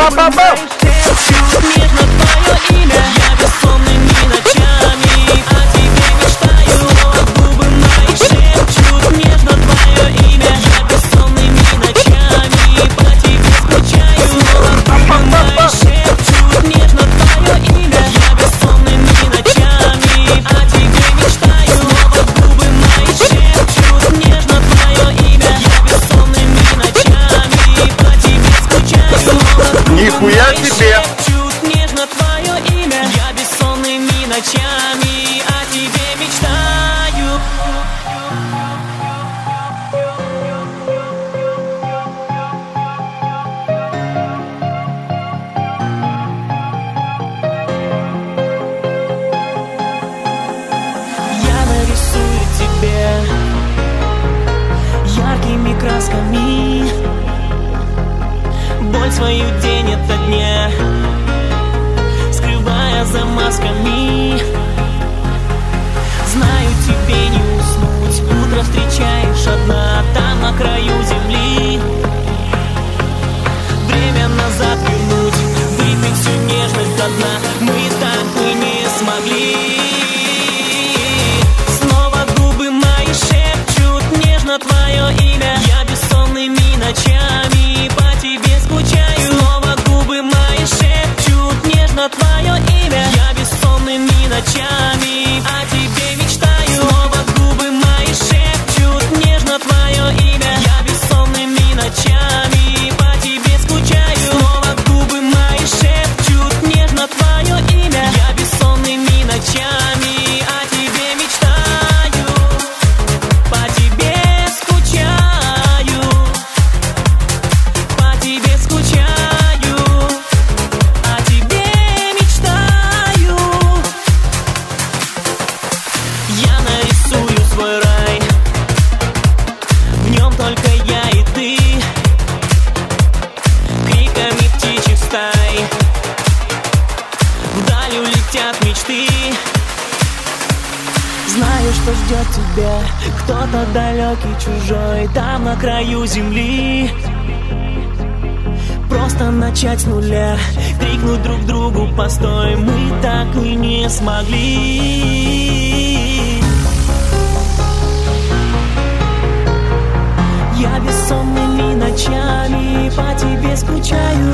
Бам-бам-бам-бам! Шепчут нежно твое имя. Я бессонными ночами о тебе мечтаю. Губы мои шепчут нежно твое имя. Я бессонными ночами по тебе скучаю. Губы мои шепчут нежно твое имя. Я бессонными ночами о тебе мечтаю. Губы мои шепчут нежно твое имя. Я бессонными ночами по тебе скучаю. Нихуя себе! Шепчут нежно твое имя. Я бессонными ночами о тебе мечтаю. Я нарисую тебе яркими красками боль свою день ото дня, скрывая за масками. Знаю, тебе не уснуть. Утро встречаешь одна там на краю земли. Время назад вернуть, выпить всю нежность до дна. Мы так и не смогли. Снова губы мои шепчут нежно твое имя. Я бессонными ночами по тебе скучаю. Снова губы мои шепчут нежно твое имя. Я бессонными ночами о тебе мечтаю. Снова губы мои шепчут нежно твое имя. Я бессонными ночами по тебе скучаю. Снова губы мои шепчут нежно твое имя. Я бессонными ночами о тебе мечтаю. По тебе скучаю. По тебе скучаю. О тебе мечтаю. Я нарисую свой рай. В нем только я и ты. Криками птичьих стай вдаль улетят мечты. Знаю, что ждет тебя кто-то далекий, чужой, там на краю земли. Просто начать с нуля, крикнуть друг другу постой. Мы так и не смогли. Я бессонными ночами по тебе скучаю.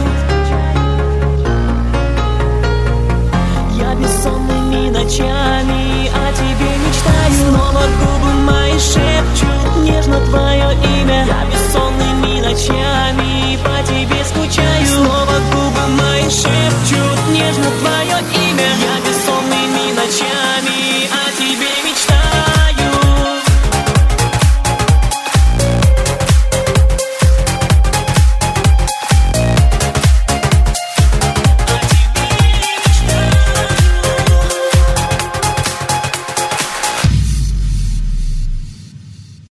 Я бессонными ночами о тебе мечтаю. Снова губы мои шепчут нежно твое имя. Я бессонными ночами